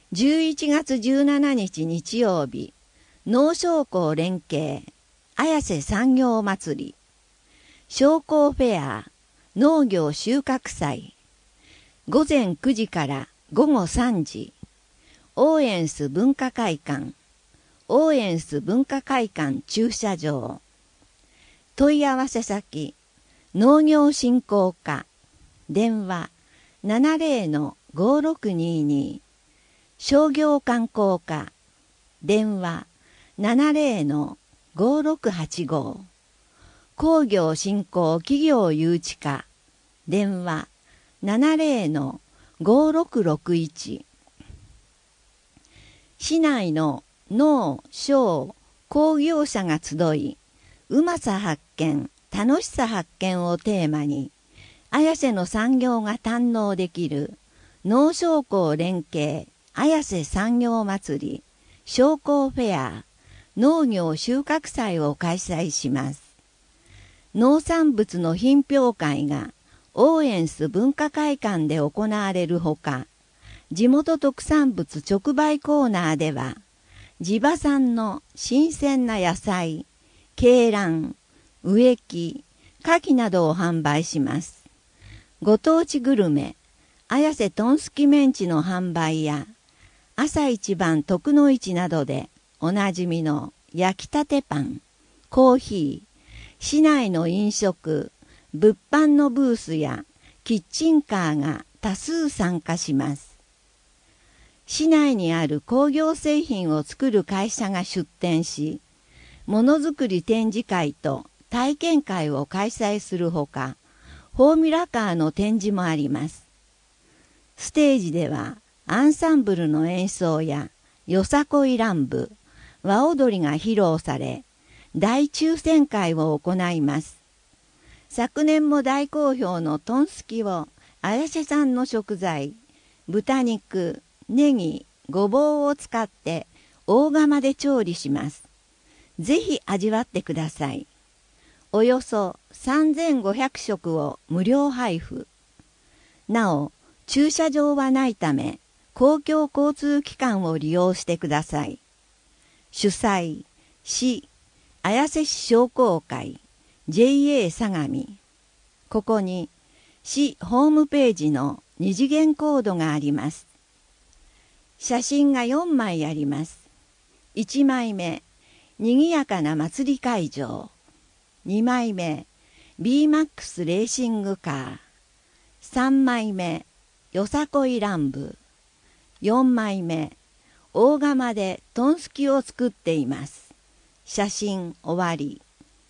11月17日日曜日、農商工連携、綾瀬産業祭り、商工フェア、農業収穫祭、午前9時から午後3時、オーエンス文化会館、オーエンス文化会館駐車場、問い合わせ先、農業振興課、電話70-5622、商業観光課、電話70-5685、工業振興企業誘致課、電話70-5661、市内の農商工業者が集い、うまさ発見、楽しさ発見をテーマに、綾瀬の産業が堪能できる農商工連携綾瀬産業祭り商工フェア農業収穫祭を開催します。農産物の品評会がオーエンス文化会館で行われるほか、地元特産物直売コーナーでは、地場産の新鮮な野菜、鶏卵、植木、牡蠣などを販売します。ご当地グルメ、綾瀬トンスキメンチの販売や、朝一番徳の市などでおなじみの焼きたてパン、コーヒー、市内の飲食、物販のブースやキッチンカーが多数参加します。市内にある工業製品を作る会社が出展し、ものづくり展示会と体験会を開催するほか、フォーミュラカーの展示もあります。ステージではアンサンブルの演奏やよさこい乱舞、和踊りが披露され、大抽選会を行います。昨年も大好評のトンスキを綾瀬産の食材、豚肉、ネギ、ごぼうを使って大釜で調理します。ぜひ味わってください。およそ3500食を無料配布。なお、駐車場はないため、公共交通機関を利用してください。主催、市、綾瀬市商工会、JA 相模。ここに、市ホームページの二次元コードがあります。写真が4枚あります。1枚目、にぎやかな祭り会場。2枚目、BMAX レーシングカー。3枚目、よさこい乱舞。4枚目、大釜でトンスキを作っています。写真終わり。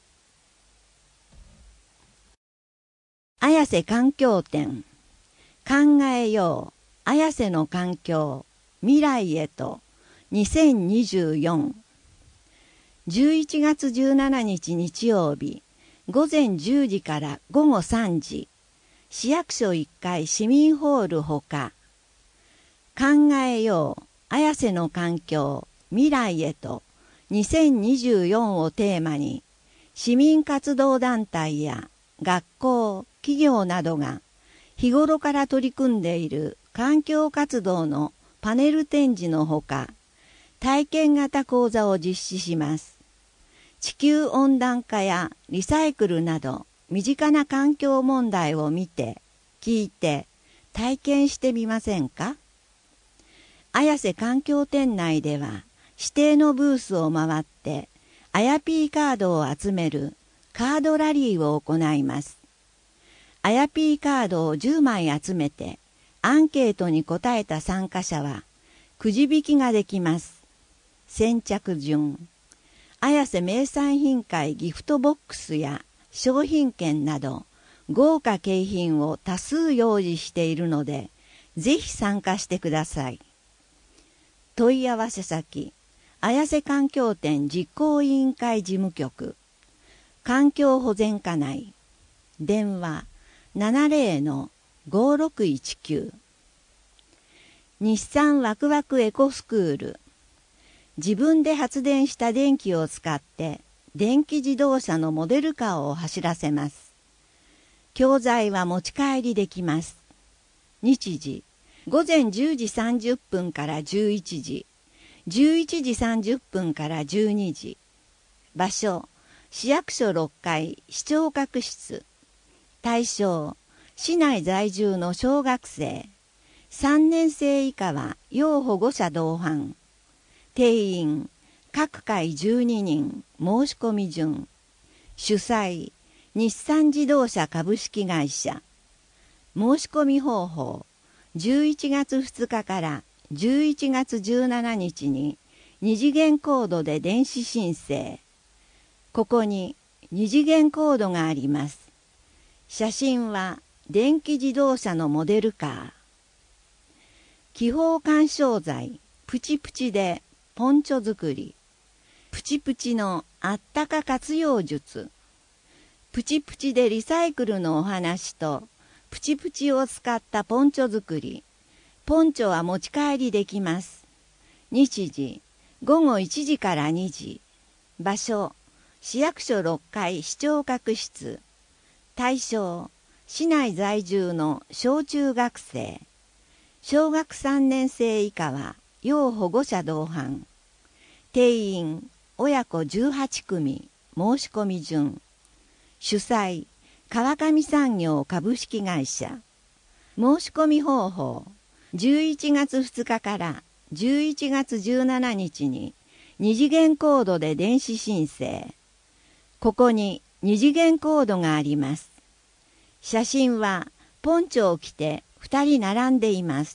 綾瀬環境展。考えよう。綾瀬の環境。未来へと。2024。11月17日日曜日、午前10時から午後3時、市役所1階市民ホールほか、考えよう、綾瀬の環境、未来へと、2024をテーマに、市民活動団体や学校、企業などが、日頃から取り組んでいる環境活動のパネル展示のほか、体験型講座を実施します。地球温暖化やリサイクルなど身近な環境問題を見て、聞いて、体験してみませんか？綾瀬環境展内では指定のブースを回ってあやぴーカードを集めるカードラリーを行います。あやぴーカードを10枚集めてアンケートに答えた参加者はくじ引きができます。先着順。綾瀬名産品会ギフトボックスや商品券など豪華景品を多数用意しているので、ぜひ参加してください。問い合わせ先、綾瀬環境展実行委員会事務局、環境保全課内、電話70-5619。日産ワクワクエコスクール。自分で発電した電気を使って電気自動車のモデルカーを走らせます。教材は持ち帰りできます。日時午前10時30分から11時、11時30分から12時。場所、市役所6階視聴覚室。対象、市内在住の小学生。3年生以下は要保護者同伴。定員、各回12人、申し込み順。主催、日産自動車株式会社。申し込み方法、11月2日から11月17日に二次元コードで電子申請。ここに二次元コードがあります。写真は電気自動車のモデルカー。気泡緩衝材、プチプチでポンチョ作り。プチプチのあったか活用術。プチプチでリサイクルのお話と、プチプチを使ったポンチョ作り。ポンチョは持ち帰りできます。日時、午後1時から2時。場所、市役所6階視聴覚室。対象、市内在住の小中学生。小学3年生以下は要保護者同伴。定員、親子18組、申し込み順。主催、川上産業株式会社。申し込み方法、11月2日から11月17日に二次元コードで電子申請。ここに二次元コードがあります。写真はポンチョを着て2人並んでいます。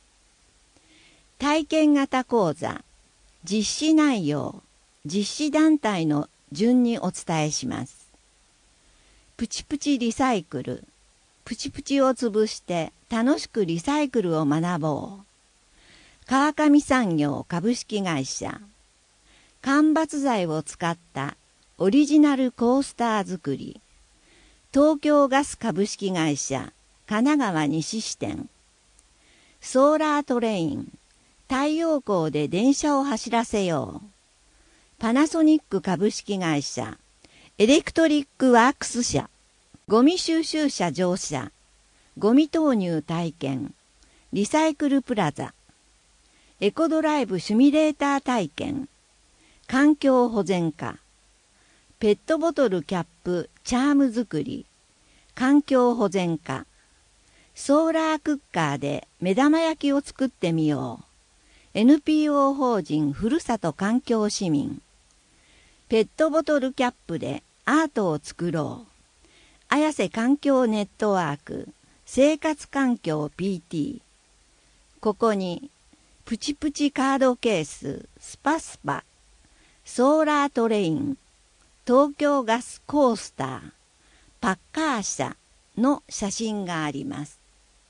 体験型講座、実施内容、実施団体の順にお伝えします。プチプチリサイクル、プチプチを潰して楽しくリサイクルを学ぼう。川上産業株式会社。間伐材を使ったオリジナルコースター作り。東京ガス株式会社神奈川西支店。ソーラートレイン。太陽光で電車を走らせよう。パナソニック株式会社。エレクトリックワークス社。ゴミ収集車乗車。ゴミ投入体験。リサイクルプラザ。エコドライブシミュレーター体験。環境保全課。ペットボトルキャップチャーム作り。環境保全課。ソーラークッカーで目玉焼きを作ってみよう。NPO 法人ふるさと環境市民。ペットボトルキャップでアートを作ろう。綾瀬環境ネットワーク生活環境 PT。ここにプチプチカードケーススパスパ、ソーラートレイン、東京ガスコースター、パッカー車の写真があります。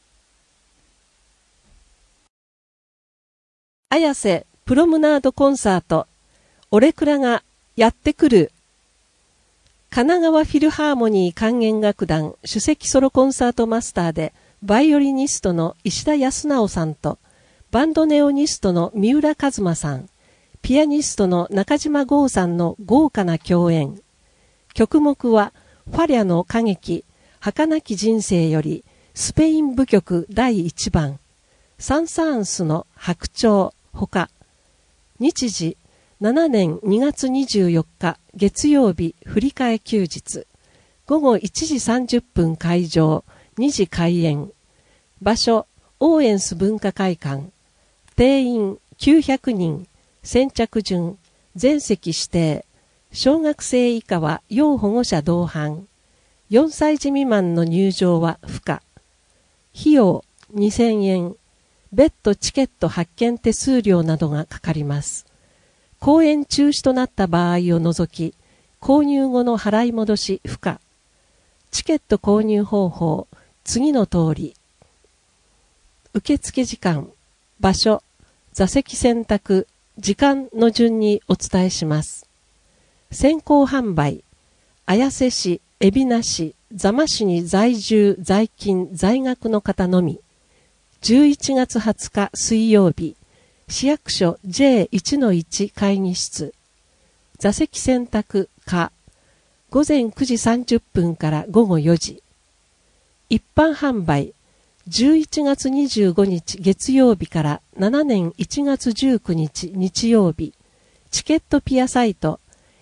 綾瀬プロムナードコンサート、オレクラがやってくる。神奈川フィルハーモニー管弦楽団首席ソロコンサートマスターでバイオリニストの石田康直さんとバンドネオニストの三浦一馬さん、ピアニストの中島剛さんの豪華な共演。曲目はファリャの歌劇儚き人生よりスペイン舞曲第1番、サン・サーンスの白鳥ほか。日時7年2月24日月曜日振り替え休日。午後1時30分開場、2時開演。場所、オーエンス文化会館。定員900人。先着順、全席指定。小学生以下は要保護者同伴。4歳児未満の入場は不可。費用2000円。別途チケット発券手数料などがかかります。公演中止となった場合を除き、購入後の払い戻し不可。チケット購入方法、次の通り。受付時間、場所、座席選択、時間の順にお伝えします。先行販売、綾瀬市、海老名市、座間市に在住、在勤、在学の方のみ。11月20日水曜日、市役所 J1-1 会議室。座席選択可。午前9時30分から午後4時。一般販売、 11月25日月曜日から7年1月19日日曜日、チケットピアサイト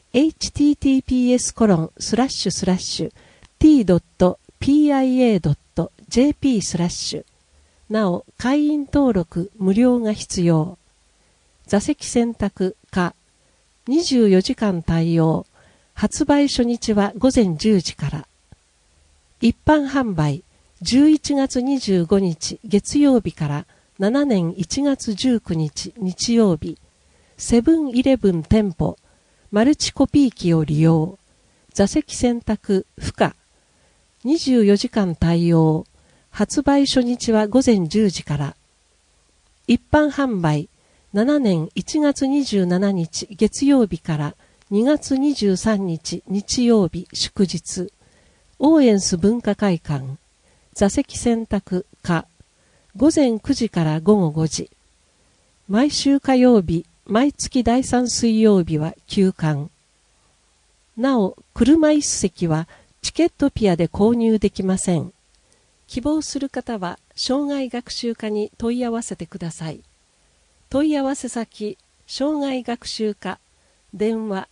https://t.pia.jp/ なお、会員登録無料が必要。座席選択可。24時間対応。発売初日は午前10時から。一般販売11月25日月曜日から7年1月19日日曜日、セブンイレブン店舗、マルチコピー機を利用。座席選択不可。24時間対応。発売初日は午前10時から。一般販売7年1月27日月曜日から2月23日日曜日祝日、オーエンス文化会館。座席選択可。午前9時から午後5時。毎週火曜日、毎月第3水曜日は休館。なお、車椅子席はチケットピアで購入できません。希望する方は障害学習課に問い合わせてください。問い合わせ先、障害学習課、電話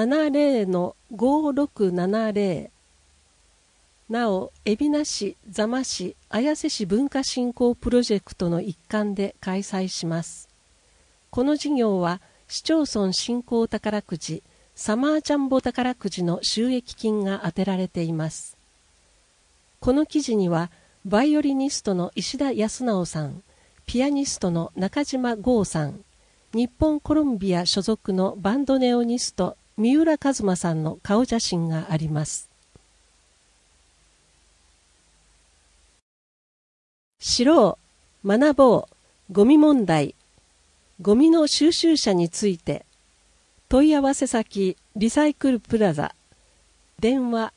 70-5670。なお、海老名市、座間市、綾瀬市文化振興プロジェクトの一環で開催します。この事業は、市町村振興宝くじ、サマージャンボ宝くじの収益金が充てられています。この記事には、バイオリニストの石田康直さん、ピアニストの中島剛さん、日本コロンビア所属のバンドネオニスト、三浦一馬さんの顔写真があります。知ろう、学ぼう、ゴミ問題、ゴミの収集車について、問い合わせ先、リサイクルプラザ、電話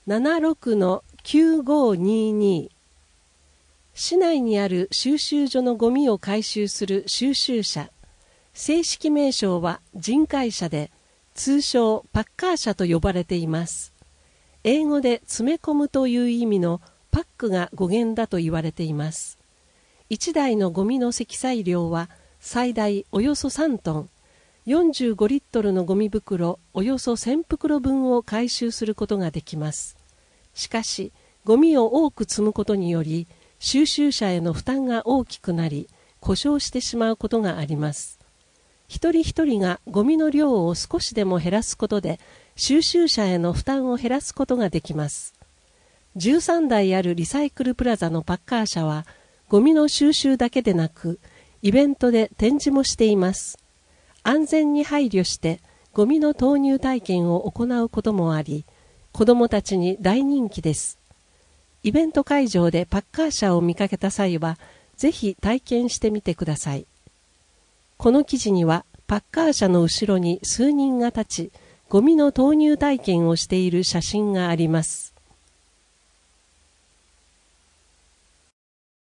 76-9522。市内にある収集所のゴミを回収する収集車、正式名称は人会車で、通称パッカー車と呼ばれています。英語で詰め込むという意味のパックが語源だと言われています。1台のゴミの積載量は最大およそ3トン、45リットルのゴミ袋およそ1000袋分を回収することができます。しかし、ゴミを多く積むことにより、収集車への負担が大きくなり、故障してしまうことがあります。一人一人がゴミの量を少しでも減らすことで、収集車への負担を減らすことができます。13台あるリサイクルプラザのパッカー車は、ゴミの収集だけでなく、イベントで展示もしています。安全に配慮して、ゴミの投入体験を行うこともあり、子どもたちに大人気です。イベント会場でパッカー車を見かけた際は、ぜひ体験してみてください。この記事には、パッカー車の後ろに数人が立ち、ゴミの投入体験をしている写真があります。